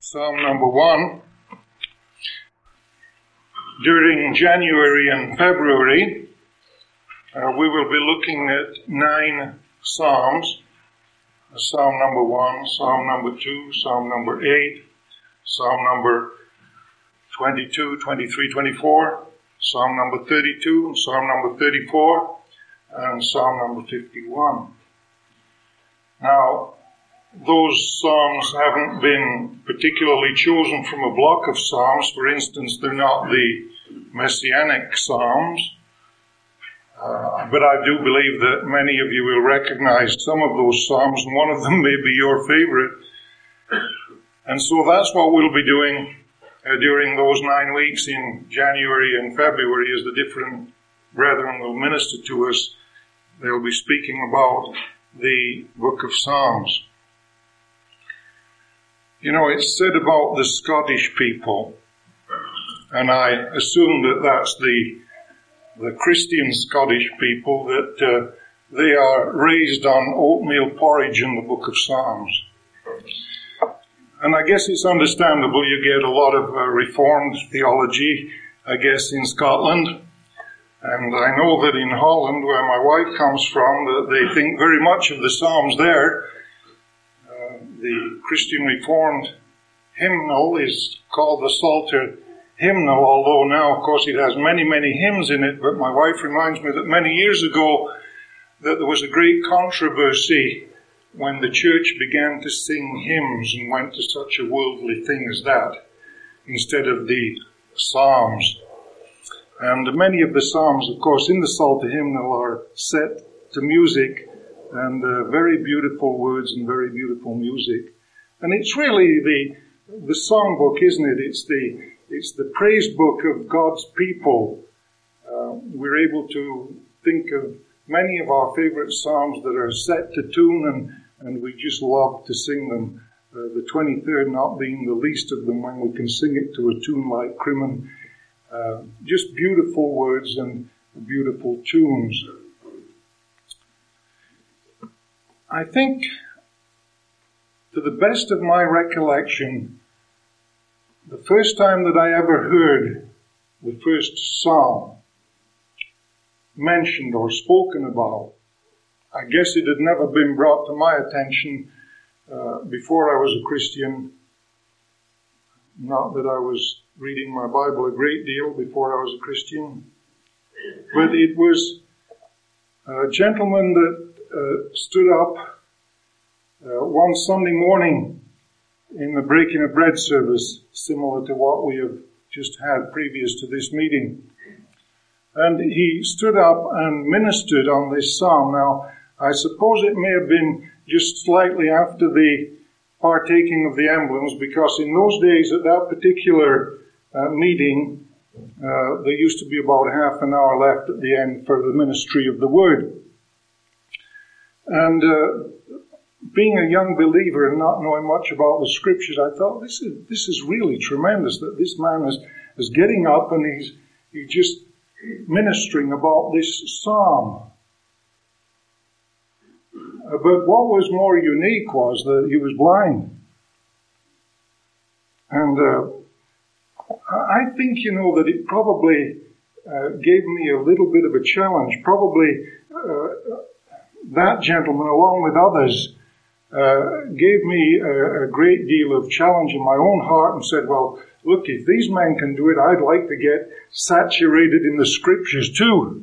Psalm number 1. During January and February, we will be looking at 9 Psalms. Psalm number 1, Psalm number 2, Psalm number 8, Psalm number 22, 23, 24, Psalm number 32, Psalm number 34, and Psalm number 51. Now, those psalms haven't been particularly chosen from a block of psalms. For instance, they're not the messianic psalms. But I do believe that many of you will recognize some of those psalms, and one of them may be your favorite. And so that's what we'll be doing during those 9 weeks in January and February, as the different brethren will minister to us. They'll be speaking about the book of Psalms. You know, it's said about the Scottish people, and I assume that that's the Christian Scottish people, that they are raised on oatmeal porridge in the book of Psalms. And I guess it's understandable. You get a lot of Reformed theology, I guess, in Scotland. And I know that in Holland, where my wife comes from, that they think very much of the Psalms there. The Christian Reformed hymnal is called the Psalter hymnal, although now, of course, it has many, many hymns in it. But my wife reminds me that many years ago that there was a great controversy when the church began to sing hymns and went to such a worldly thing as that instead of the Psalms. And many of the Psalms, of course, in the Psalter hymnal are set to music, and very beautiful words and very beautiful music. And it's really the songbook, isn't it? It's the praise book of God's people. We're able to think of many of our favorite psalms that are set to tune, and we just love to sing them. The 23rd not being the least of them, when we can sing it to a tune like Crimmin. Just beautiful words and beautiful tunes. I think, to the best of my recollection, the first time that I ever heard the first psalm mentioned or spoken about, I guess it had never been brought to my attention before I was a Christian. Not that I was reading my Bible a great deal before I was a Christian, but it was a gentleman that stood up one Sunday morning in the breaking of bread service, similar to what we have just had previous to this meeting. And he stood up and ministered on this psalm. Now, I suppose it may have been just slightly after the partaking of the emblems, because in those days at that particular meeting, there used to be about half an hour left at the end for the ministry of the word. And being a young believer and not knowing much about the scriptures, I thought, this is really tremendous that this man is getting up and he's just ministering about this psalm. But what was more unique was that he was blind. And I think, you know, that it probably gave me a little bit of a challenge. Probably that gentleman, along with others, gave me a great deal of challenge in my own heart, and said, well, look, if these men can do it, I'd like to get saturated in the scriptures too.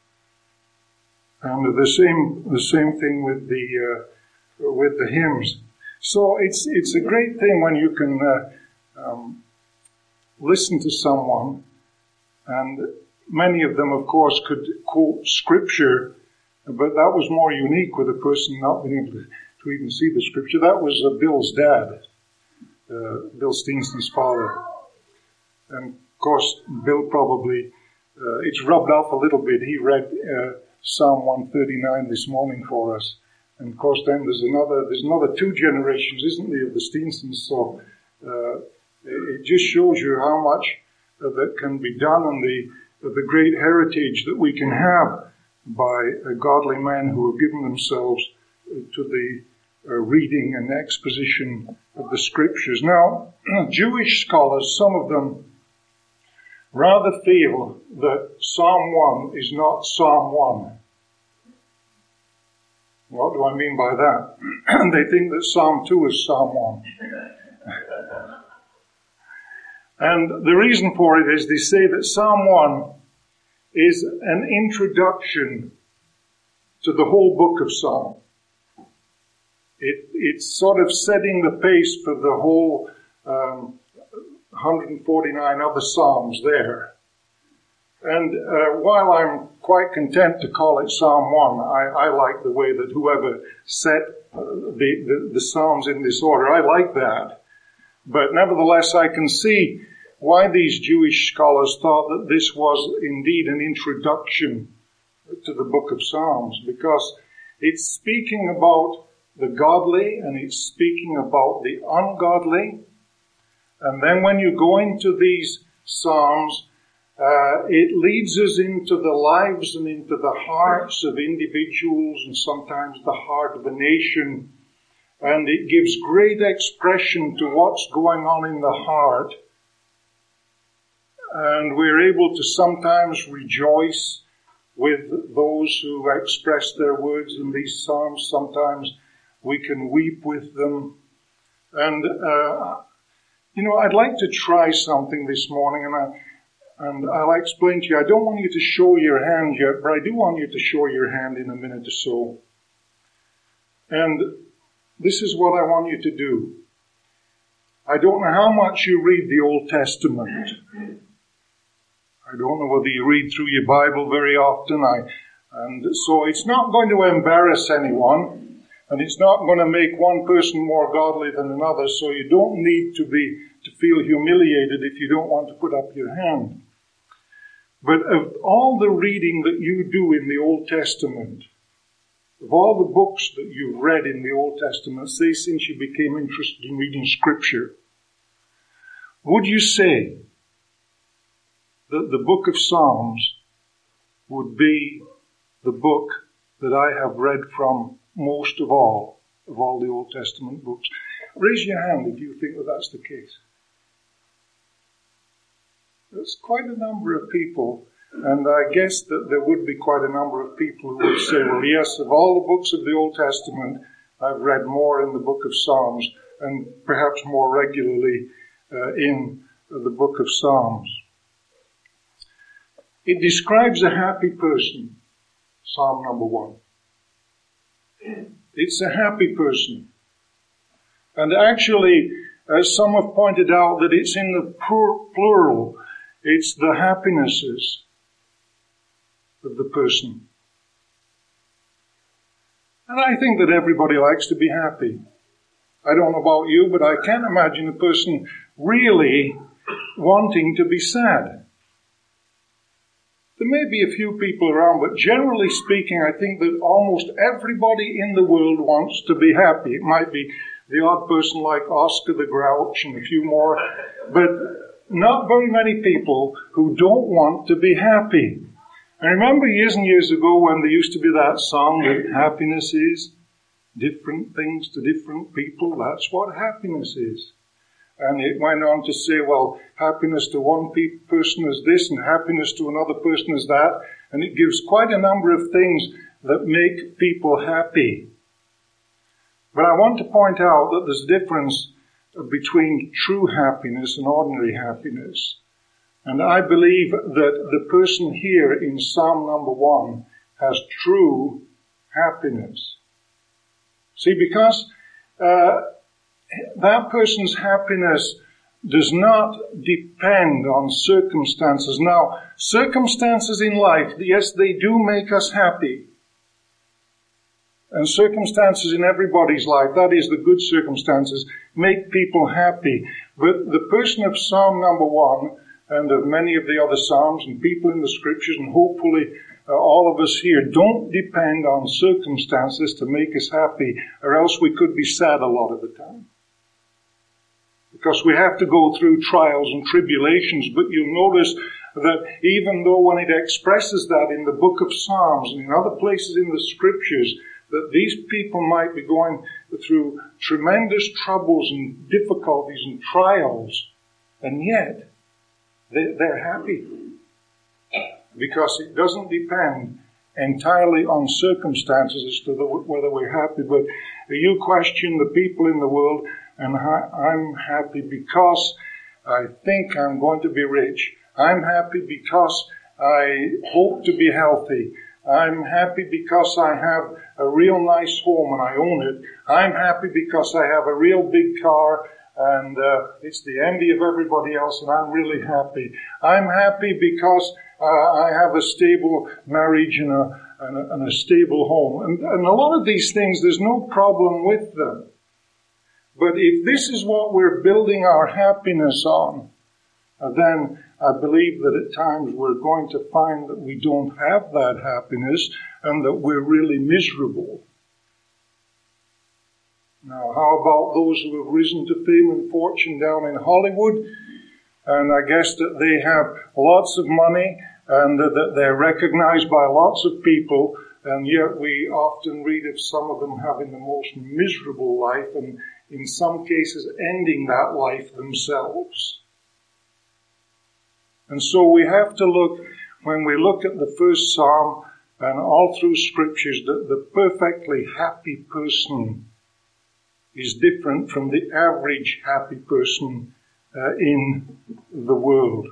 And the same thing with the hymns. So it's a great thing when you can listen to someone, and many of them, of course, could quote scripture, but that was more unique with a person not being able to even see the scripture. That was Bill's dad, Bill Steenson's father. And of course, Bill probably, it's rubbed off a little bit. He read Psalm 139 this morning for us. And of course then there's another 2 generations, isn't there, of the Steensons. So it just shows you how much that can be done, and the great heritage that we can have by godly men who have given themselves to the reading and exposition of the scriptures. Now, Jewish scholars, some of them, rather feel that Psalm 1 is not Psalm 1. What do I mean by that? They think that Psalm 2 is Psalm 1. And the reason for it is they say that Psalm 1 is an introduction to the whole book of Psalm. It's sort of setting the pace for the whole 149 other Psalms there. And while I'm quite content to call it Psalm 1, I like the way that whoever set the Psalms in this order, I like that. But nevertheless, I can see why these Jewish scholars thought that this was indeed an introduction to the book of Psalms, because it's speaking about the godly and it's speaking about the ungodly. And then when you go into these Psalms, it leads us into the lives and into the hearts of individuals and sometimes the heart of a nation. And it gives great expression to what's going on in the heart. And we're able to sometimes rejoice with those who express their words in these Psalms. Sometimes we can weep with them. And, I'd like to try something this morning, and I'll explain to you. I don't want you to show your hand yet, but I do want you to show your hand in a minute or so. And this is what I want you to do. I don't know how much you read the Old Testament. I don't know whether you read through your Bible very often. And so it's not going to embarrass anyone. And it's not going to make one person more godly than another, so you don't need to feel humiliated if you don't want to put up your hand. But of all the reading that you do in the Old Testament, of all the books that you've read in the Old Testament, say since you became interested in reading Scripture, would you say that the book of Psalms would be the book that I have read from most of all the Old Testament books? Raise your hand if you think that that's the case. There's quite a number of people, and I guess that there would be quite a number of people who would say, well, yes, of all the books of the Old Testament, I've read more in the book of Psalms, and perhaps more regularly in the book of Psalms. It describes a happy person, Psalm number 1. It's a happy person. And actually, as some have pointed out, that it's in the plural. It's the happinesses of the person. And I think that everybody likes to be happy. I don't know about you, but I can't imagine a person really wanting to be sad. There may be a few people around, but generally speaking, I think that almost everybody in the world wants to be happy. It might be the odd person like Oscar the Grouch and a few more, but not very many people who don't want to be happy. I remember years and years ago when there used to be that song that happiness is different things to different people. That's what happiness is. And it went on to say, well, happiness to one person is this and happiness to another person is that. And it gives quite a number of things that make people happy. But I want to point out that there's a difference between true happiness and ordinary happiness. And I believe that the person here in Psalm number 1 has true happiness. See, because that person's happiness does not depend on circumstances. Now, circumstances in life, yes, they do make us happy. And circumstances in everybody's life, that is the good circumstances, make people happy. But the person of Psalm number 1 and of many of the other Psalms and people in the Scriptures and hopefully all of us here don't depend on circumstances to make us happy, or else we could be sad a lot of the time. Because we have to go through trials and tribulations, but you'll notice that even though when it expresses that in the book of Psalms and in other places in the Scriptures, that these people might be going through tremendous troubles and difficulties and trials, and yet they're happy. Because it doesn't depend entirely on circumstances as to whether we're happy, but you question the people in the world, and I'm happy because I think I'm going to be rich. I'm happy because I hope to be healthy. I'm happy because I have a real nice home and I own it. I'm happy because I have a real big car and it's the envy of everybody else and I'm really happy. I'm happy because I have a stable marriage and a stable home. And a lot of these things, there's no problem with them. But if this is what we're building our happiness on, then I believe that at times we're going to find that we don't have that happiness and that we're really miserable. Now, how about those who have risen to fame and fortune down in Hollywood? And I guess that they have lots of money and that they're recognized by lots of people, and yet we often read of some of them having the most miserable life and in some cases ending that life themselves. And so we have to look, when we look at the first Psalm and all through Scriptures, that the perfectly happy person is different from the average happy person in the world.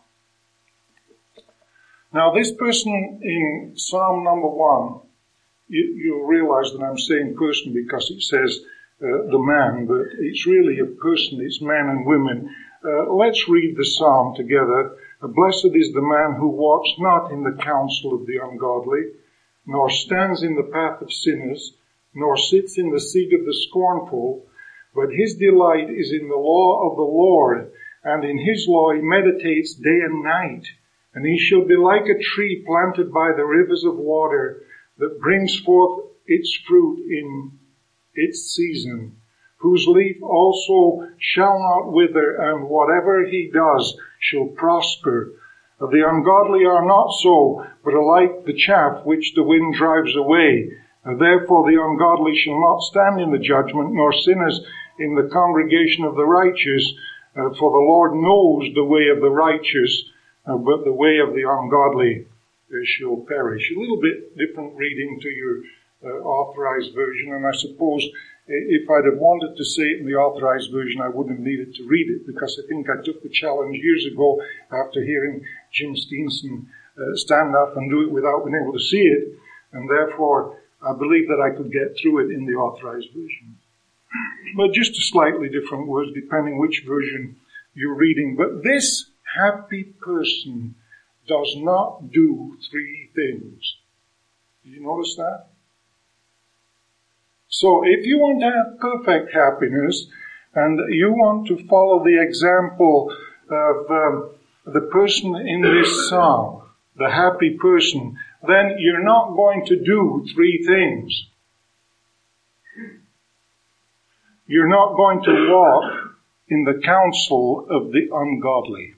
Now this person in Psalm number 1, you'll realize that I'm saying person because it says the man, but it's really a person, it's men and women. Let's read the Psalm together. Blessed is the man who walks not in the counsel of the ungodly, nor stands in the path of sinners, nor sits in the seat of the scornful, but his delight is in the law of the Lord, and in his law he meditates day and night. And he shall be like a tree planted by the rivers of water, that brings forth its fruit in its season, whose leaf also shall not wither, and whatever he does shall prosper. The ungodly are not so, but are like the chaff which the wind drives away. Therefore the ungodly shall not stand in the judgment, nor sinners in the congregation of the righteous. For the Lord knows the way of the righteous, but the way of the ungodly shall perish. A little bit different reading to your authorized version, and I suppose if I'd have wanted to say it in the authorized version, I wouldn't have needed to read it, because I think I took the challenge years ago after hearing Jim Steenson stand up and do it without being able to see it, and therefore I believe that I could get through it in the authorized version. But just a slightly different words depending which version you're reading. But this happy person does not do three things. Did you notice that? So if you want to have perfect happiness and you want to follow the example of the person in this psalm, the happy person, then you're not going to do three things. You're not going to walk in the counsel of the ungodly.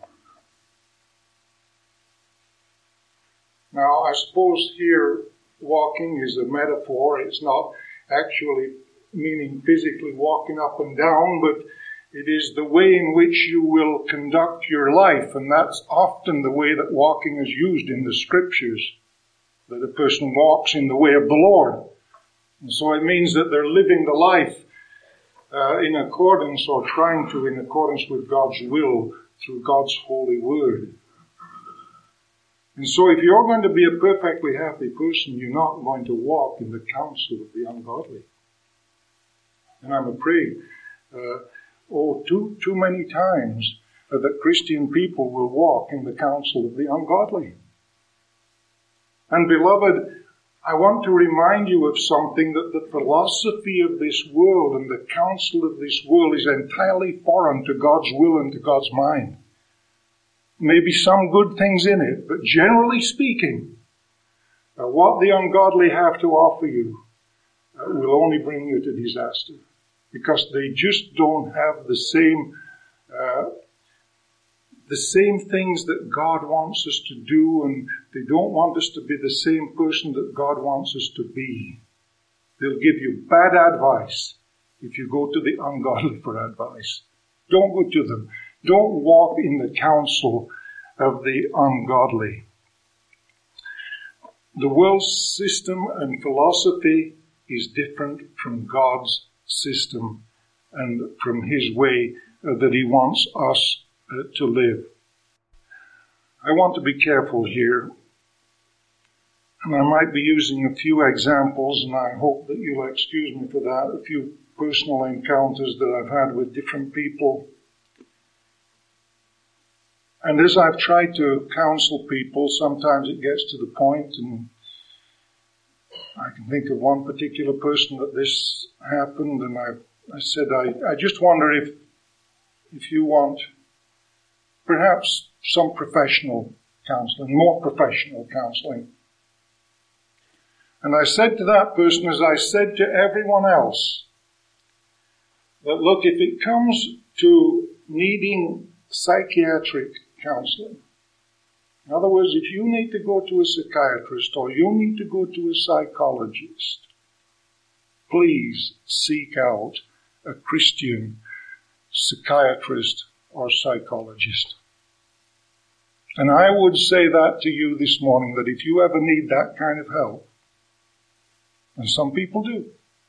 Now, I suppose here walking is a metaphor. It's not actually meaning physically walking up and down, but it is the way in which you will conduct your life, and that's often the way that walking is used in the Scriptures, that a person walks in the way of the Lord. And so it means that they're living the life in accordance, or trying to, in accordance with God's will through God's holy word. And so if you're going to be a perfectly happy person, you're not going to walk in the counsel of the ungodly. And I'm afraid, too many times that Christian people will walk in the counsel of the ungodly. And beloved, I want to remind you of something, that the philosophy of this world and the counsel of this world is entirely foreign to God's will and to God's mind. Maybe some good things in it, but generally speaking, what the ungodly have to offer you will only bring you to disaster, because they just don't have the same things that God wants us to do, and they don't want us to be the same person that God wants us to be. They'll give you bad advice if you go to the ungodly for advice. Don't go to them. Don't walk in the counsel of the ungodly. The world's system and philosophy is different from God's system and from His way that He wants us to live. I want to be careful here, and I might be using a few examples, and I hope that you'll excuse me for that, a few personal encounters that I've had with different people. And as I've tried to counsel people, sometimes it gets to the point, and I can think of one particular person that this happened, and I said, I just wonder if you want perhaps some professional counseling, more professional counseling. And I said to that person, as I said to everyone else, that look, if it comes to needing psychiatric counseling, in other words, if you need to go to a psychiatrist or you need to go to a psychologist, please seek out a Christian psychiatrist or psychologist. And I would say that to you this morning, that if you ever need that kind of help, and some people do,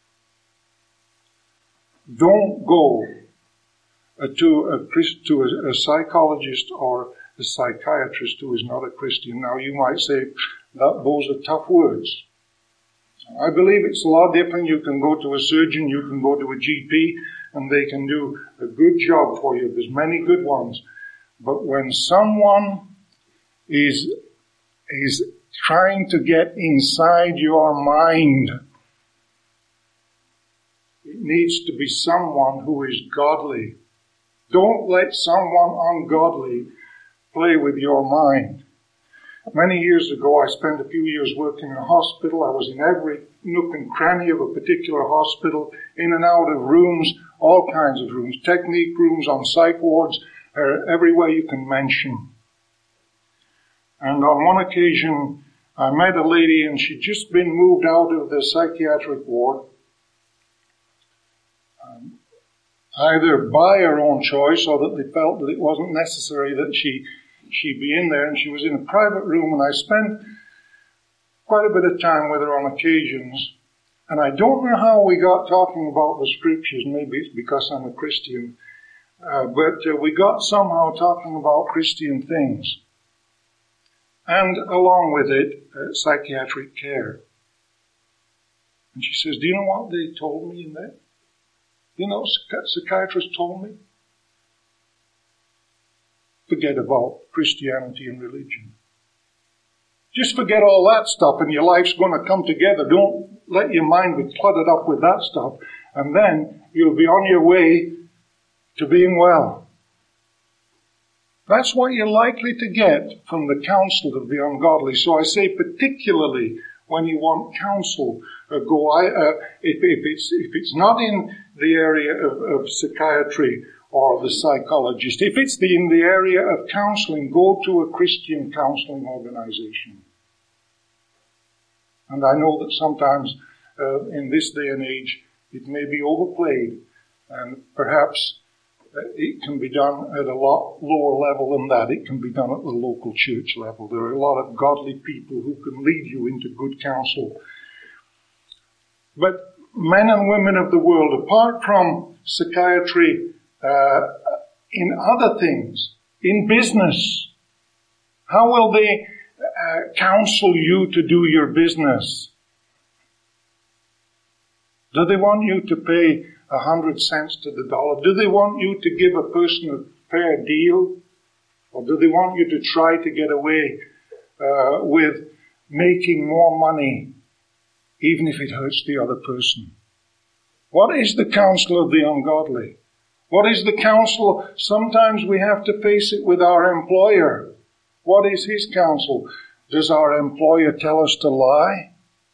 don't go to a psychologist or a psychiatrist who is not a Christian. Now you might say that those are tough words. I believe it's a lot different. You can go to a surgeon, you can go to a GP, and they can do a good job for you. There's many good ones. But when someone is trying to get inside your mind, it needs to be someone who is godly. Don't let someone ungodly play with your mind. Many years ago, I spent a few years working in a hospital. I was in every nook and cranny of a particular hospital, in and out of rooms, all kinds of rooms, technique rooms, on psych wards, everywhere you can mention. And on one occasion, I met a lady, and she'd just been moved out of the psychiatric ward, either by her own choice or that they felt that it wasn't necessary that she be in there, and she was in a private room, and I spent quite a bit of time with her on occasions. And I don't know how we got talking about the scriptures. Maybe it's because I'm a Christian. But we got somehow talking about Christian things. And along with it, psychiatric care. And she says, do you know what they told me in there? You know what psychiatrists told me? Forget about Christianity and religion. Just forget all that stuff and your life's going to come together. Don't let your mind be cluttered up with that stuff. And then you'll be on your way to being well. That's what you're likely to get from the counsel of the ungodly. So I say particularly when you want counsel, if it's not in the area of psychiatry or the psychologist, if it's in the area of counseling, go to a Christian counseling organization. And I know that sometimes in this day and age it may be overplayed, and perhaps it can be done at a lot lower level than that. It can be done at the local church level. There are a lot of godly people who can lead you into good counsel. But men and women of the world, apart from psychiatry, in other things, in business, how will they counsel you to do your business? Do they want you to pay 100 cents to the dollar? Do they want you to give a person a fair deal? Or do they want you to try to get away with making more money, even if it hurts the other person? What is the counsel of the ungodly? What is the counsel? Sometimes we have to face it with our employer. What is his counsel? Does our employer tell us to lie?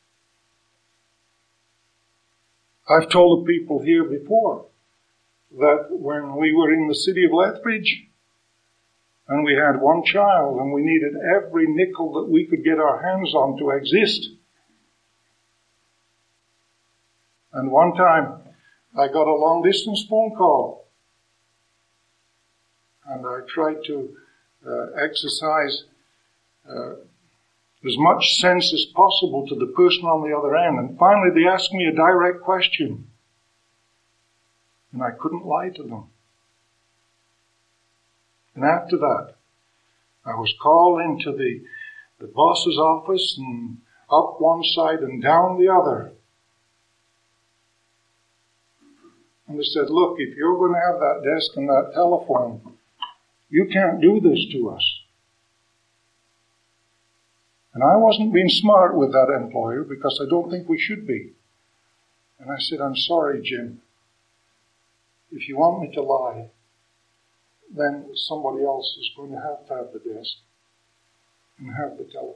I've told the people here before that when we were in the city of Lethbridge and we had one child and we needed every nickel that we could get our hands on to exist, And one time I got a long distance phone call, and I tried to exercise as much sense as possible to the person on the other end. And finally they asked me a direct question, and I couldn't lie to them. And after that, I was called into the boss's office, and up one side and down the other. And they said, look, if you're going to have that desk and that telephone, you can't do this to us. And I wasn't being smart with that employer, because I don't think we should be. And I said, I'm sorry, Jim. If you want me to lie, then somebody else is going to have the desk and have the telephone.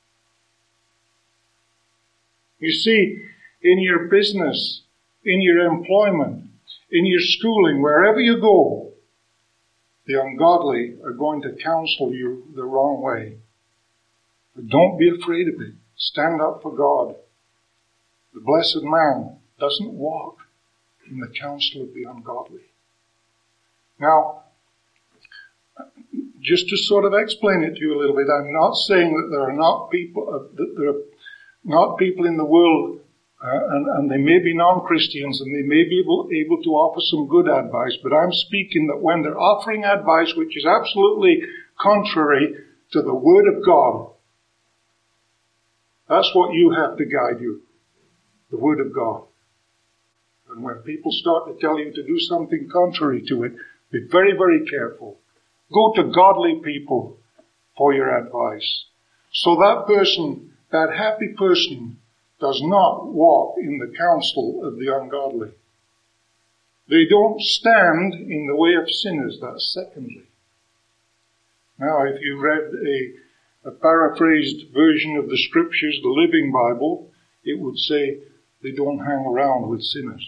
You see, in your business, in your employment, in your schooling, wherever you go, the ungodly are going to counsel you the wrong way. But don't be afraid of it. Stand up for God. The blessed man doesn't walk in the counsel of the ungodly. Now, just to sort of explain it to you a little bit, I'm not saying that there are not people, in the world, and they may be non-Christians, and they may be able to offer some good advice, but I'm speaking that when they're offering advice which is absolutely contrary to the Word of God, that's what you have to guide you, the Word of God. And when people start to tell you to do something contrary to it, be very, very careful. Go to godly people for your advice. So that person, that happy person, does not walk in the counsel of the ungodly. They don't stand in the way of sinners, that's secondly. Now, if you read a paraphrased version of the Scriptures, the Living Bible, it would say they don't hang around with sinners.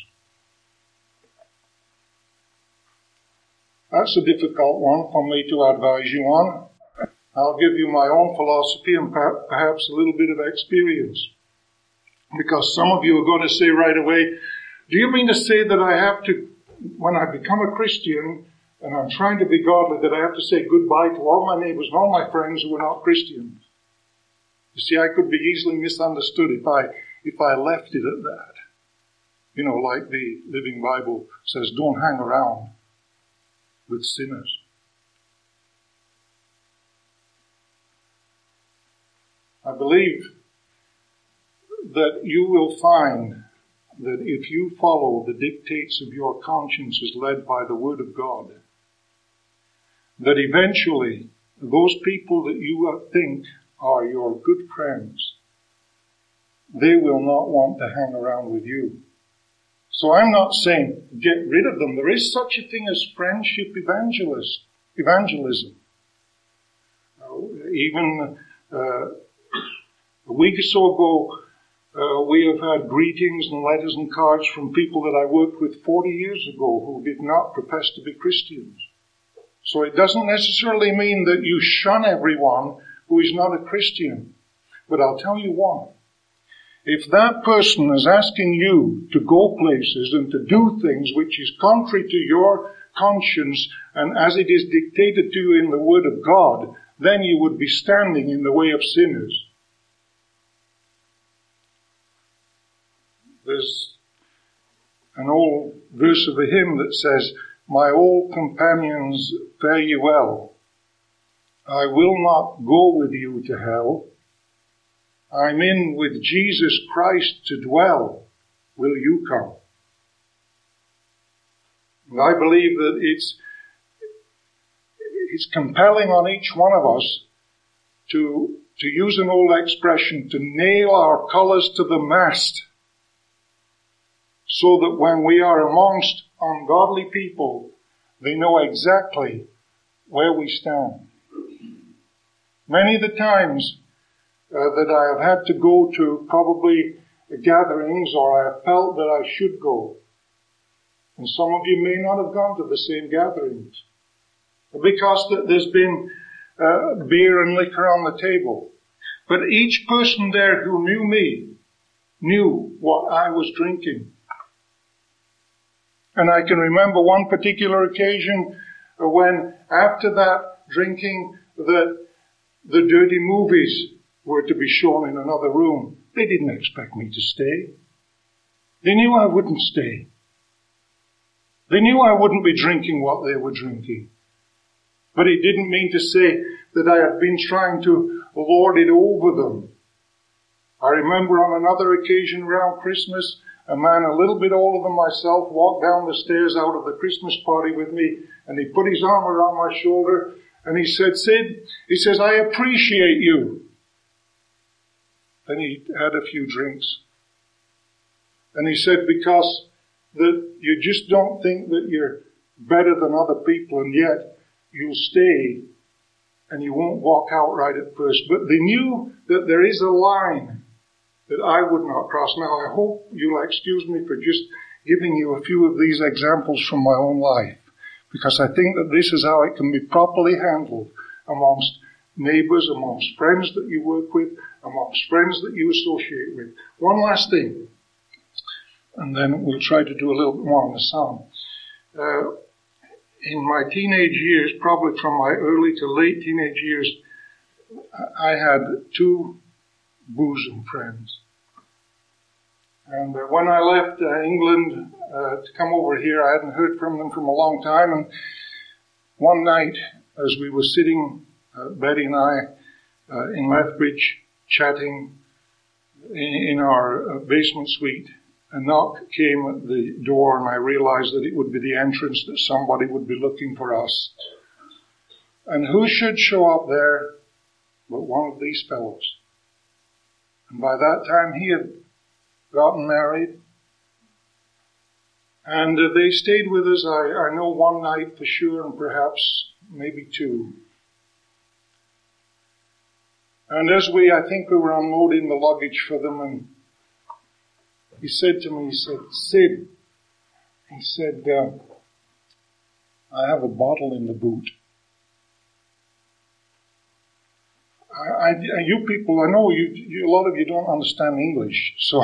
That's a difficult one for me to advise you on. I'll give you my own philosophy and perhaps a little bit of experience. Because some of you are going to say right away, do you mean to say that I have to, when I become a Christian and I'm trying to be godly, that I have to say goodbye to all my neighbors and all my friends who are not Christians? You see, I could be easily misunderstood if I left it at that. You know, like the Living Bible says, don't hang around with sinners. I believe that you will find that if you follow the dictates of your conscience as led by the Word of God, that eventually those people that you think are your good friends, they will not want to hang around with you. So I'm not saying get rid of them. There is such a thing as friendship evangelism. Even a week or so ago, we have had greetings and letters and cards from people that I worked with 40 years ago who did not profess to be Christians. So it doesn't necessarily mean that you shun everyone who is not a Christian. But I'll tell you what. If that person is asking you to go places and to do things which is contrary to your conscience and as it is dictated to you in the Word of God, then you would be standing in the way of sinners. There's an old verse of a hymn that says, my old companions, fare ye well. I will not go with you to hell. I'm in with Jesus Christ to dwell. Will you come? And I believe that it's compelling on each one of us to use an old expression, to nail our colors to the mast, so that when we are amongst ungodly people, they know exactly where we stand. Many of the times that I have had to go to probably gatherings, or I have felt that I should go, and some of you may not have gone to the same gatherings, because there's been beer and liquor on the table. But each person there who knew me knew what I was drinking. And I can remember one particular occasion when, after that drinking, that the dirty movies were to be shown in another room. They didn't expect me to stay. They knew I wouldn't stay. They knew I wouldn't be drinking what they were drinking. But it didn't mean to say that I had been trying to lord it over them. I remember on another occasion around Christmas, a man a little bit older than myself walked down the stairs out of the Christmas party with me, and he put his arm around my shoulder, and he said, "Sid," he says, "I appreciate you." Then he had a few drinks. And he said, because that you just don't think that you're better than other people, and yet you'll stay and you won't walk out right at first. But they knew that there is a line that I would not cross. Now, I hope you'll excuse me for just giving you a few of these examples from my own life, because I think that this is how it can be properly handled amongst neighbors, amongst friends that you work with, amongst friends that you associate with. One last thing, and then we'll try to do a little bit more on the sound. In my teenage years, probably from my early to late teenage years, I had two bosom friends. And when I left England to come over here, I hadn't heard from them from a long time. And one night, as we were sitting, Betty and I, in Lethbridge, chatting in our basement suite, a knock came at the door, and I realized that it would be the entrance, that somebody would be looking for us. And who should show up there but one of these fellows? And by that time he had gotten married. And they stayed with us, I know, one night for sure, and perhaps maybe two. And as I think we were unloading the luggage for them, and he said to me, he said, "Sid," he said, "I have a bottle in the boot." You people, I know you, a lot of you don't understand English, so,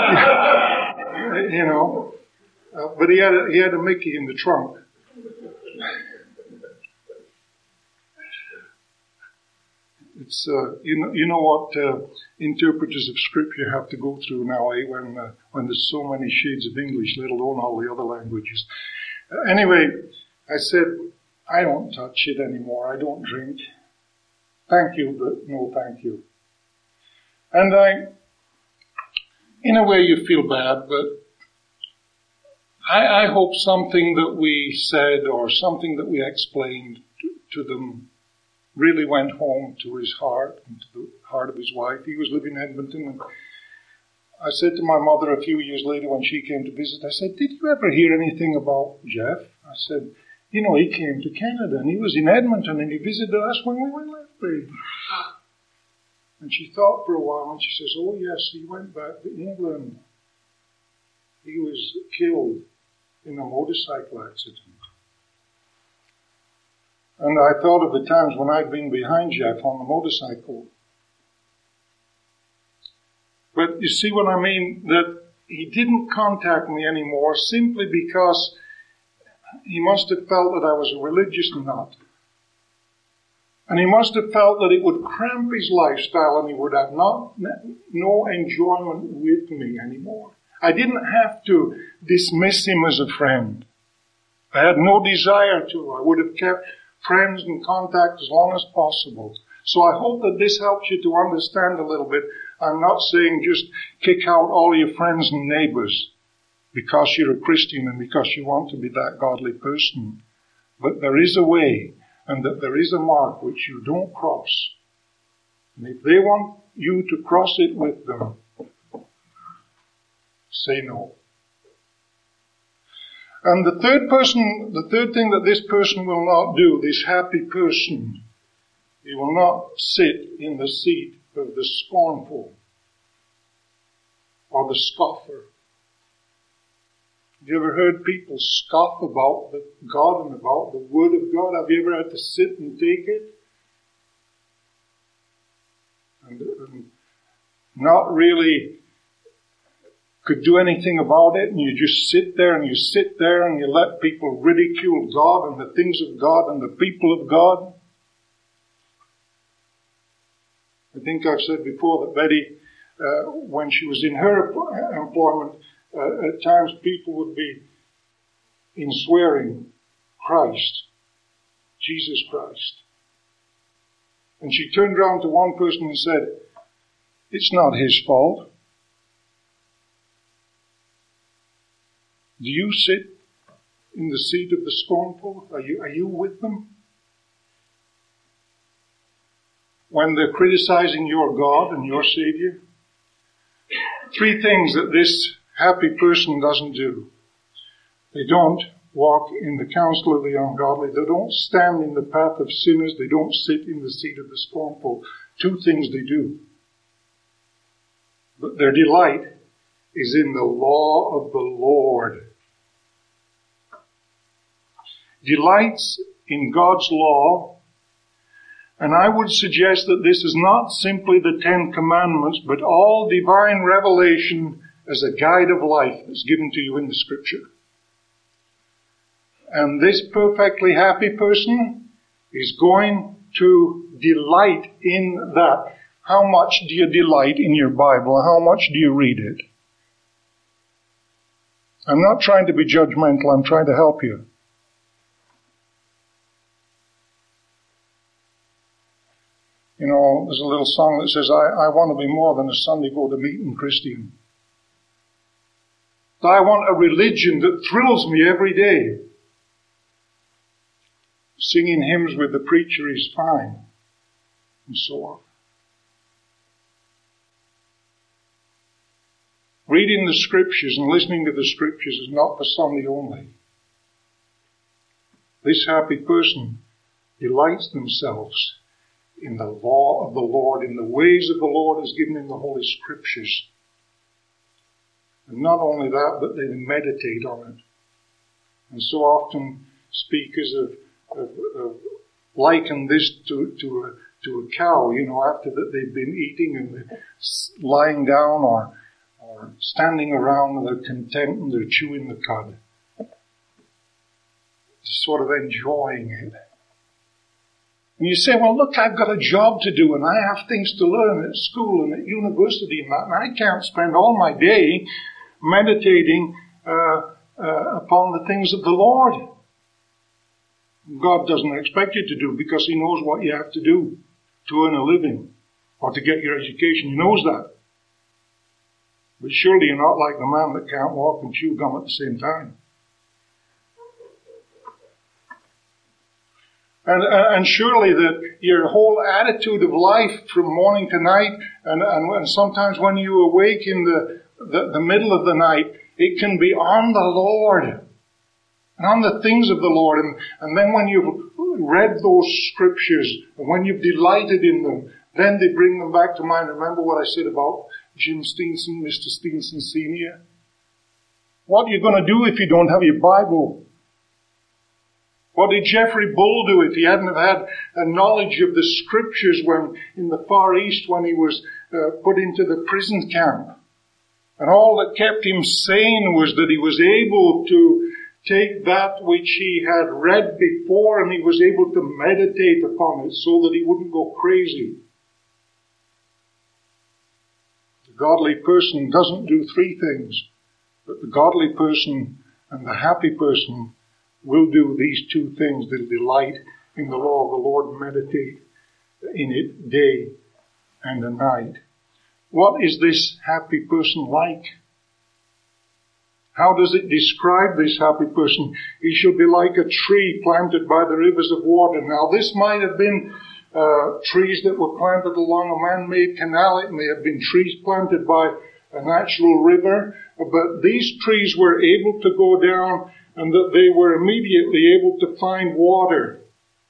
you know, but he had a Mickey in the trunk. It's, you know what interpreters of Scripture have to go through now, when there's so many shades of English, let alone all the other languages. Anyway, I said, "I don't touch it anymore. I don't drink. Thank you, but no thank you." And in a way you feel bad, but I hope something that we said or something that we explained to them really went home to his heart and to the heart of his wife. He was living in Edmonton, and I said to my mother a few years later when she came to visit, I said, "Did you ever hear anything about Jeff?" I said, "You know, he came to Canada and he was in Edmonton and he visited us when we were in Lethbridge." And she thought for a while and she says, "Oh yes, he went back to England. He was killed in a motorcycle accident." And I thought of the times when I'd been behind Jeff on the motorcycle. But you see what I mean? That he didn't contact me anymore simply because he must have felt that I was a religious nut. And he must have felt that it would cramp his lifestyle and he would have no enjoyment with me anymore. I didn't have to dismiss him as a friend. I had no desire to. I would have kept friends in contact as long as possible. So I hope that this helps you to understand a little bit. I'm not saying just kick out all your friends and neighbors because you're a Christian and because you want to be that godly person. But there is a way, and that there is a mark which you don't cross. And if they want you to cross it with them, say no. And the third thing that this person will not do, this happy person, he will not sit in the seat of the scornful or the scoffer. Have you ever heard people scoff about God and about the Word of God? Have you ever had to sit and take it? And not really could do anything about it, and you just sit there and you let people ridicule God and the things of God and the people of God. I think I've said before that Betty, when she was in her employment, at times people would be in swearing Christ, Jesus Christ. And she turned around to one person and said, "It's not his fault. Do you sit in the seat of the scornful? Are you with them? When they're criticizing your God and your Savior?" 3 things that this happy person doesn't do. They don't walk in the counsel of the ungodly. They don't stand in the path of sinners. They don't sit in the seat of the scornful. 2 things they do. But their delight is in the law of the Lord. Delights in God's law. And I would suggest that this is not simply the 10 Commandments, but all divine revelation as a guide of life that's given to you in the Scripture. And this perfectly happy person is going to delight in that. How much do you delight in your Bible? How much do you read it? I'm not trying to be judgmental, I'm trying to help you. You know, there's a little song that says, I want to be more than a Sunday go-to-meeting Christian. I want a religion that thrills me every day. Singing hymns with the preacher is fine, and so on. Reading the Scriptures and listening to the Scriptures is not for Sunday only. This happy person delights themselves in the law of the Lord, in the ways of the Lord as given in the Holy Scriptures. And not only that, but they meditate on it. And so often speakers have likened this to a cow, you know, after that they've been eating and they're lying down or standing around and they're content and they're chewing the cud. Just sort of enjoying it. And you say, well, look, I've got a job to do and I have things to learn at school and at university and that, and I can't spend all my day meditating upon the things of the Lord. God doesn't expect you to do because He knows what you have to do to earn a living or to get your education. He knows that. But surely you're not like the man that can't walk and chew gum at the same time. And surely that your whole attitude of life from morning to night, and sometimes when you awake in the middle of the night, it can be on the Lord and on the things of the Lord. And then when you've read those Scriptures and when you've delighted in them, then they bring them back to mind. Remember what I said about Jim Steenson, Mr. Steenson Sr.? What are you going to do if you don't have your Bible? What did Jeffrey Bull do if he hadn't have had a knowledge of the Scriptures when in the Far East when he was put into the prison camp? And all that kept him sane was that he was able to take that which he had read before and he was able to meditate upon it so that he wouldn't go crazy. The godly person doesn't do 3 things, but the godly person and the happy person will do these 2 things. They'll delight in the law of the Lord, meditate in it day and night. What is this happy person like? How does it describe this happy person? He shall be like a tree planted by the rivers of water. Now this might have been trees that were planted along a man-made canal. It may have been trees planted by a natural river. But these trees were able to go down and that they were immediately able to find water.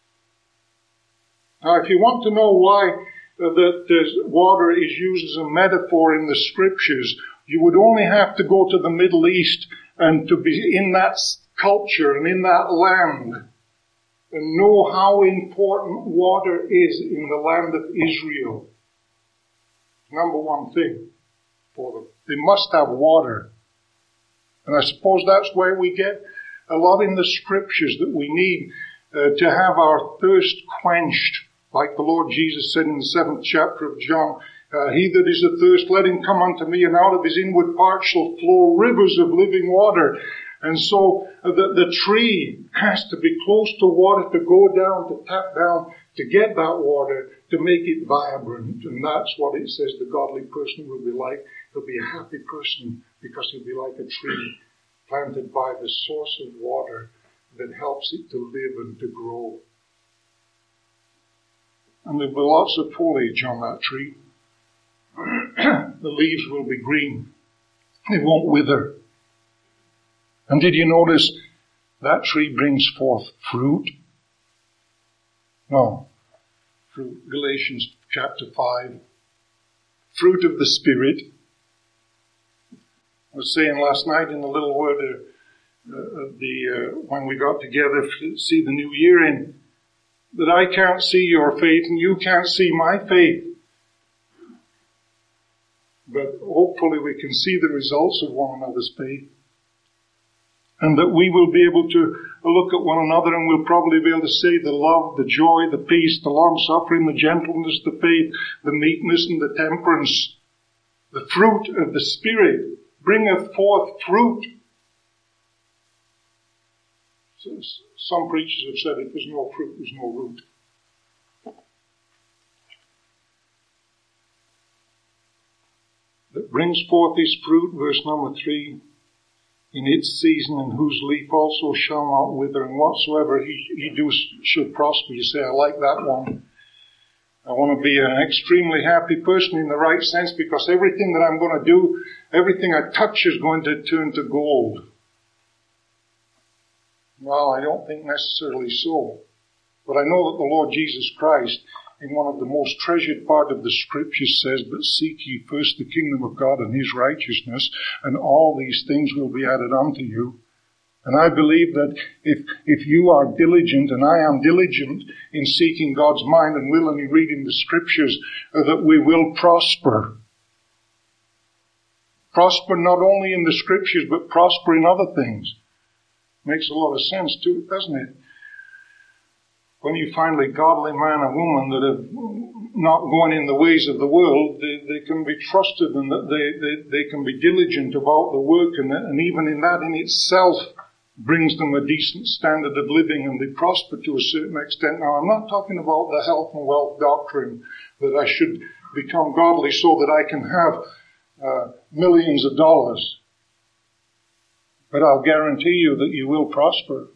Now if you want to know why that water is used as a metaphor in the Scriptures, you would only have to go to the Middle East and to be in that culture and in that land and know how important water is in the land of Israel. Number 1 thing. for them. They must have water. And I suppose that's where we get a lot in the scriptures, that we need to have our thirst quenched. Like the Lord Jesus said in the 7th chapter of John, he that is athirst, let him come unto me, and out of his inward parts shall flow rivers of living water. And so the tree has to be close to water to go down, to tap down, to get that water, to make it vibrant. And that's what it says the godly person will be like. He'll be a happy person because he'll be like a tree planted by the source of water that helps it to live and to grow. And there'll be lots of foliage on that tree. The leaves will be green. They won't wither. And did you notice that tree brings forth fruit? No. Fruit. Galatians chapter 5. Fruit of the Spirit. I was saying last night in the little word when we got together to see the new year in, that I can't see your faith and you can't see my faith. But hopefully we can see the results of one another's faith. And that we will be able to look at one another and we'll probably be able to say the love, the joy, the peace, the long-suffering, the gentleness, the faith, the meekness and the temperance. The fruit of the Spirit bringeth forth fruit. So some preachers have said if there's no fruit, there's no root. That brings forth his fruit, verse number 3, in its season, and whose leaf also shall not wither, and whatsoever he do should prosper. You say, I like that one. I want to be an extremely happy person in the right sense, because everything that I'm going to do, everything I touch is going to turn to gold. Well, I don't think necessarily so. But I know that the Lord Jesus Christ, in one of the most treasured part of the scriptures, says, but seek ye first the kingdom of God and his righteousness, and all these things will be added unto you. And I believe that if you are diligent, and I am diligent in seeking God's mind and will, and in reading the scriptures, that we will prosper. Prosper not only in the scriptures, but prosper in other things. Makes a lot of sense too, doesn't it? When you find a godly man or woman that have not gone in the ways of the world, they can be trusted, and that they can be diligent about the work, and even in that in itself brings them a decent standard of living, and they prosper to a certain extent. Now, I'm not talking about the health and wealth doctrine, that I should become godly so that I can have millions of dollars. But I'll guarantee you that you will prosper.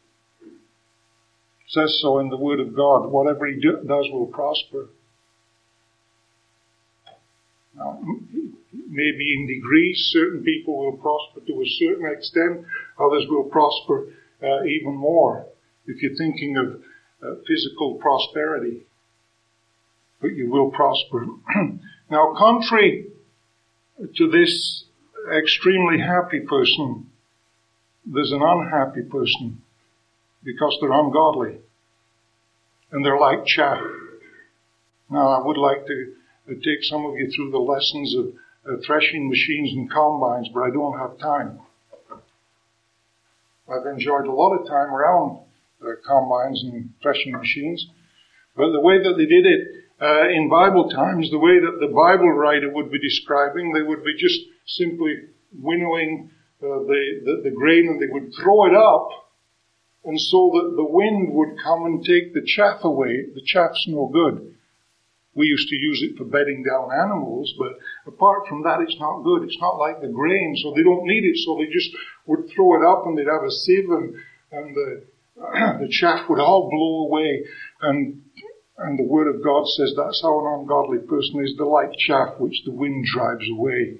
It says so in the Word of God. Whatever he does will prosper. Now, maybe in degrees, certain people will prosper to a certain extent. Others will prosper even more, if you're thinking of physical prosperity. But you will prosper. Now, contrary to this extremely happy person, there's an unhappy person, because they're ungodly. And they're like chaff. Now, I would like to take some of you through the lessons of threshing machines and combines, but I don't have time. I've enjoyed a lot of time around combines and threshing machines. But the way that they did it in Bible times, the way that the Bible writer would be describing, they would be just simply winnowing the grain, and they would throw it up, and so that the wind would come and take the chaff away. The chaff's no good. We used to use it for bedding down animals, but apart from that, it's not good. It's not like the grain, so they don't need it, so they just would throw it up, and they'd have a sieve, and the chaff would all blow away. And the Word of God says that's how an ungodly person is. They're like chaff which the wind drives away.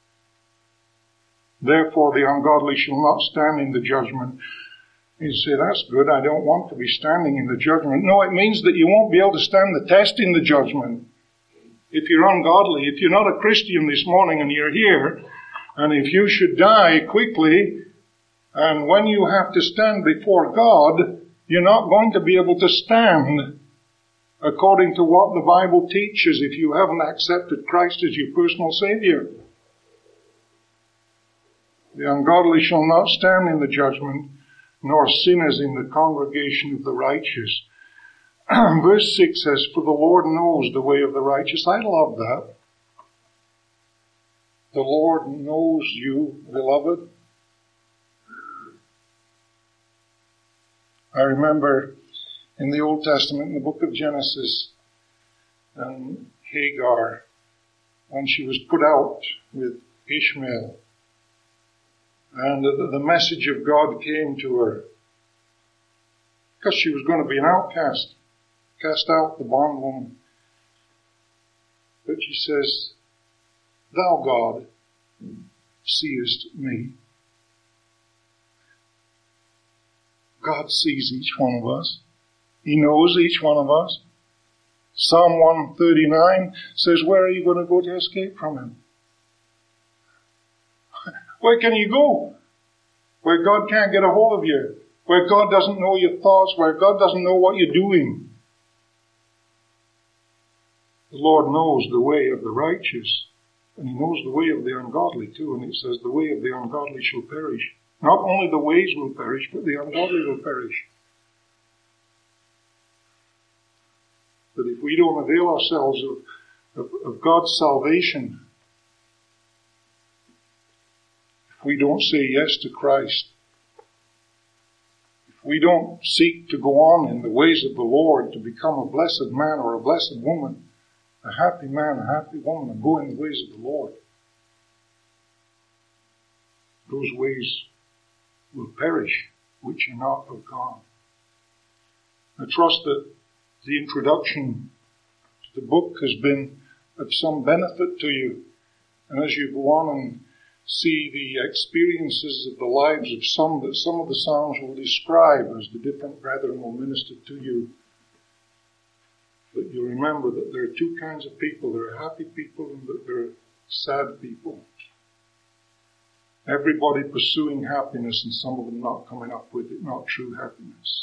Therefore the ungodly shall not stand in the judgment. You say, that's good, I don't want to be standing in the judgment. No, it means that you won't be able to stand the test in the judgment. If you're ungodly, if you're not a Christian this morning and you're here, and if you should die quickly, and when you have to stand before God, you're not going to be able to stand according to what the Bible teaches if you haven't accepted Christ as your personal Savior. The ungodly shall not stand in the judgment, nor sinners in the congregation of the righteous. Verse 6 says, for the Lord knows the way of the righteous. I love that. The Lord knows you, beloved. I remember in the Old Testament, in the book of Genesis, Hagar, when she was put out with Ishmael, and the message of God came to her, because she was going to be an outcast, cast out, the bondwoman. But she says, thou, God, seest me. God sees each one of us. He knows each one of us. Psalm 139 says, where are you going to go to escape from him? Where can you go? Where God can't get a hold of you. Where God doesn't know your thoughts. Where God doesn't know what you're doing. The Lord knows the way of the righteous. And He knows the way of the ungodly too. And it says the way of the ungodly shall perish. Not only the ways will perish, but the ungodly will perish. But if we don't avail ourselves of God's salvation, if we don't say yes to Christ, if we don't seek to go on in the ways of the Lord to become a blessed man or a blessed woman, a happy man, a happy woman, and go in the ways of the Lord, those ways will perish, which are not of God. I trust that the introduction to the book has been of some benefit to you. And as you go on and see the experiences of the lives of some of the Psalms will describe as the different brethren will minister to you, that you remember that there are two kinds of people. There are happy people and that there are sad people. Everybody pursuing happiness and some of them not coming up with it, not true happiness.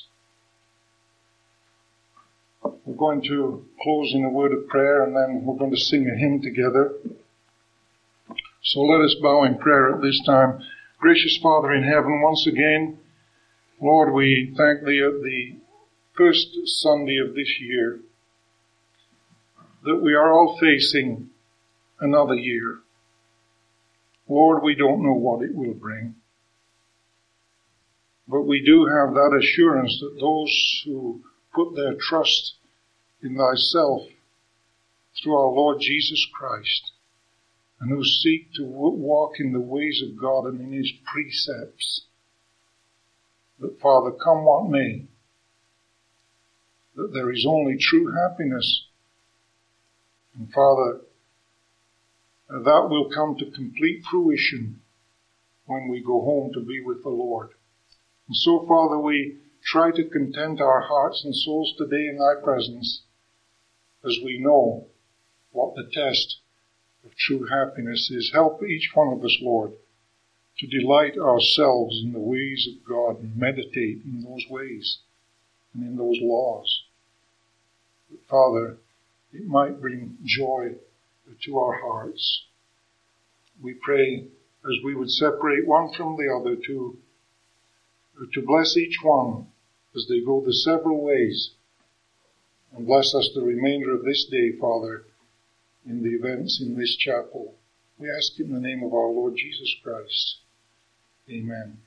We're going to close in a word of prayer and then we're going to sing a hymn together. So let us bow in prayer at this time. Gracious Father in heaven, once again, Lord, we thank Thee at the first Sunday of this year that we are all facing another year. Lord, we don't know what it will bring. But we do have that assurance that those who put their trust in Thyself through our Lord Jesus Christ and who seek to walk in the ways of God and in His precepts, that Father, come what may, that there is only true happiness. And Father, that will come to complete fruition when we go home to be with the Lord. And so, Father, we try to content our hearts and souls today in Thy presence as we know what the test of true happiness is. Help each one of us, Lord, to delight ourselves in the ways of God and meditate in those ways and in those laws. That, Father, it might bring joy to our hearts. We pray as we would separate one from the other to bless each one as they go the several ways, and bless us the remainder of this day, Father, in the events in this chapel. We ask in the name of our Lord Jesus Christ. Amen.